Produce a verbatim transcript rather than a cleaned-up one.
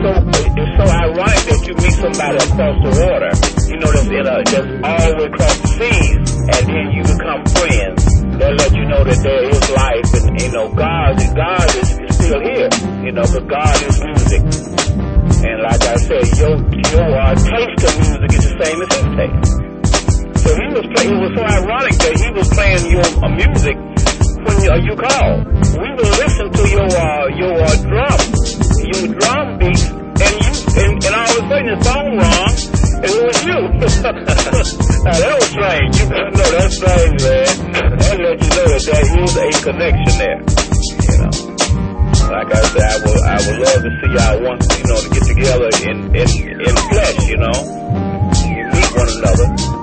so it's so ironic that you meet somebody across the water, you know, that's in a that's all the way across the seas, and then you become friends. That let you know that there is life, and you know, God, God is, is still here, you know, but God is music. And like I said, your your uh, taste of music is the same as his taste. So he was play, it was so ironic that he was playing your uh, music when you, uh, you called. We will listen to your uh, your uh, drum, your drum beats, and you and, and all of a sudden the song wrong, and it was you. Now that was strange. You know that's strange, man. That let you know that there is a connection there. You know. Like I said, I would, I would love to see y'all once, you know, to get together in, in, in flesh, you know. You meet one another.